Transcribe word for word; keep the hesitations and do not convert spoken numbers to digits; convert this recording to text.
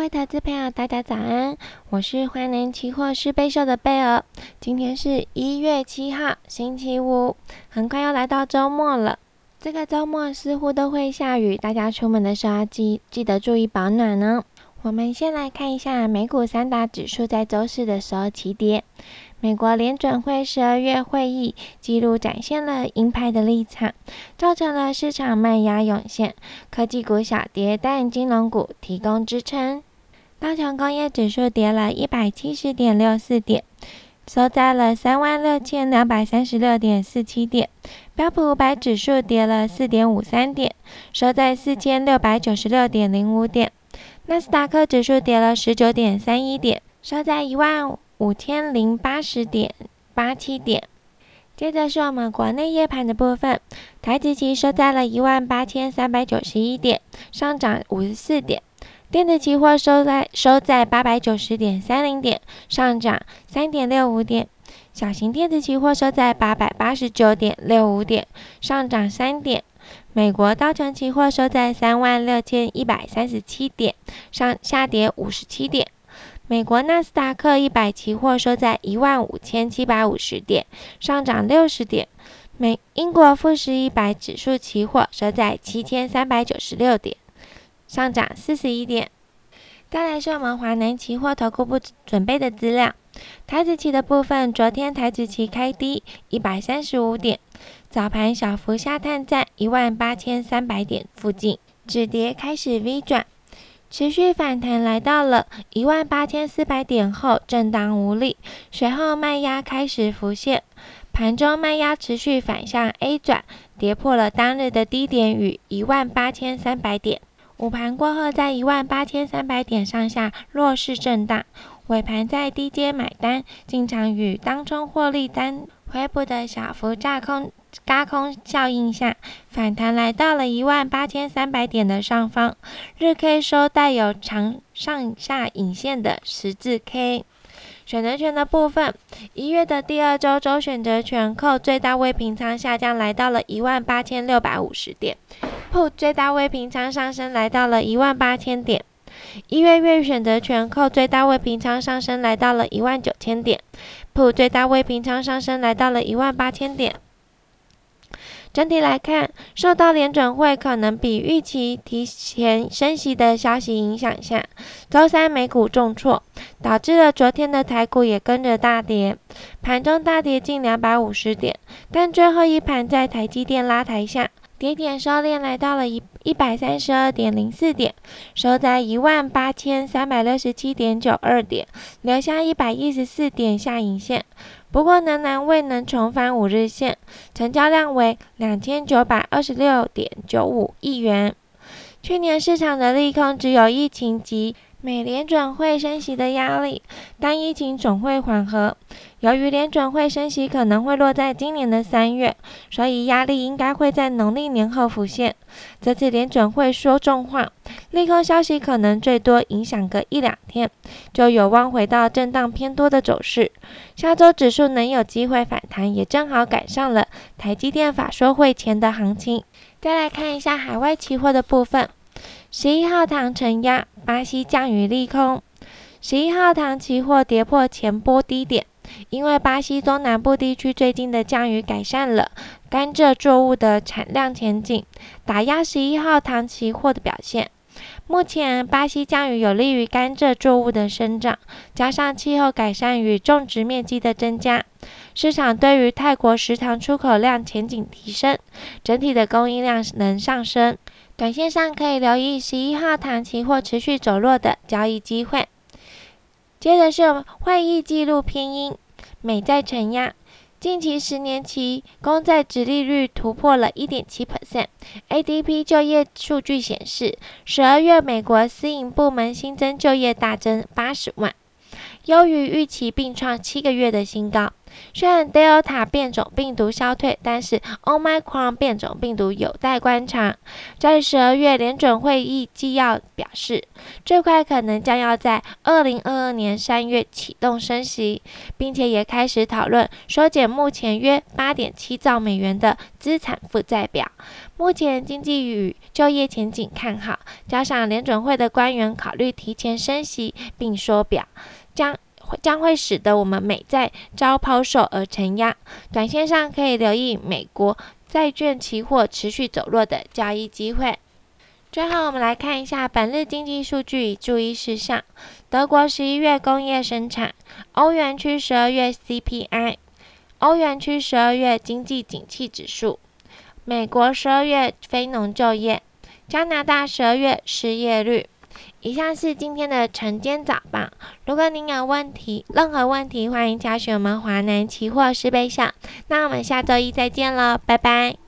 位投资朋友，大家早安，我是华能期货师贝秀的贝儿。今天是一月七号，星期五，很快要来到周末了。这个周末似乎都会下雨，大家出门的时候要记记得注意保暖哦。我们先来看一下美股三大指数在周四的时候齐跌。美国联准会十二月会议记录展现了鹰派的立场，造成了市场卖压涌现，科技股小跌，但金融股提供支撑。道琼工业指数跌了 一百七十点六四 点，收在了 三万六千两百三十六点四七 点。标普五百指数跌了 四点五三 点，收在 四千六百九十六点零五 点。纳斯达克指数跌了 十九点三一 点，收在 一万五千零八十点八七 点。接着是我们国内夜盘的部分，台指期收在了 一万八千三百九十一 点，上涨五十四点。电子期货收在收在 八百九十点三零 点，上涨 三点六五 点。小型电子期货收在 八百八十九点六五 点，上涨三点。美国道琼期货收在 三万六千一百三十七 点，上下跌五十七点。美国纳斯达克一百期货收在 一万五千七百五十 点，上涨六十点。美英国富时一百指数期货收在 七千三百九十六 点，上涨四十一点。再来是我们华南期货投顾部准备的资料。台指期的部分，昨天台指期开低一百三十五点，早盘小幅下探在 一万八千三百 点附近，止跌开始 V 转，持续反弹来到了 一万八千四百 点后震荡无力，随后卖压开始浮现，盘中卖压持续反向 A 转，跌破了当日的低点与 一万八千三百 点。午盘过后，在 一万八千三百 点上下弱势震荡，尾盘在低阶买单进场，与当冲获利单回补的小幅轧空轧空效应下，反弹来到了 一万八千三百 点的上方，日 K 收带有长上下影线的十字 K。选择权的部分，一月的第二周周选择权扣最大未平仓下降来到了 一万八千六百五十 点，Put 最大未平仓上升来到了 一万八千 点。一月月选择权扣最大未平仓上升来到了 一万九千 点，Put 最大未平仓上升来到了 一万八千 点。整体来看，受到联准会可能比预期提前升息的消息影响下，周三美股重挫，导致了昨天的台股也跟着大跌，盘中大跌近两百五十点，但最后一盘在台积电拉抬下，跌点收敛来到了一百三十二点零四 点，收在 一万八千三百六十七点九二 点，留下一百一十四点下影线。不过仍然未能重返五日线，成交量为 两千九百二十六点九五亿元。去年市场的利空只有疫情及美联准会升息的压力，但疫情总会缓和。由于联准会升息可能会落在今年的三月，所以压力应该会在农历年后浮现。这次联准会说重话，利空消息可能最多影响个一两天，就有望回到震荡偏多的走势。下周指数能有机会反弹，也正好赶上了台积电法说会前的行情。再来看一下海外期货的部分。十一号糖承压，巴西降雨利空。十一号糖期货跌破前波低点，因为巴西中南部地区最近的降雨改善了甘蔗作物的产量前景，打压十一号糖期货的表现。目前巴西降雨有利于甘蔗作物的生长，加上气候改善与种植面积的增加，市场对于泰国食糖出口量前景提升，整体的供应量能上升。短线上可以留意十一号糖期货持续走弱的交易机会。接着是会议记录偏鹰，美债承压。近期十年期公债殖利率突破了 百分之一点七 A D P 就业数据显示，十二月美国私营部门新增就业大增八十万，优于预期并创七个月的新高。 虽然 Delta 变种病毒消退，但是 Omicron 变种病毒有待观察。在十二月联准会议纪要表示，最快可能将要在二零二二年三月启动升息，并且也开始讨论缩减目前约 八点七兆美元的资产负债表。目前经济与就业前景看好，加上联准会的官员考虑提前升息并缩表，将将会使得我们美债遭抛售而承压，短线上可以留意美国债券期货持续走弱的交易机会。最后我们来看一下本日经济数据与注意事项。德国十一月工业生产，欧元区十二月 C P I， 欧元区十二月经济景气指数，美国十二月非农就业，加拿大十二月失业率。以上是今天的晨间早报。如果您有问题，任何问题，欢迎加询我们华南期货师贝校。那我们下周一再见了，拜拜。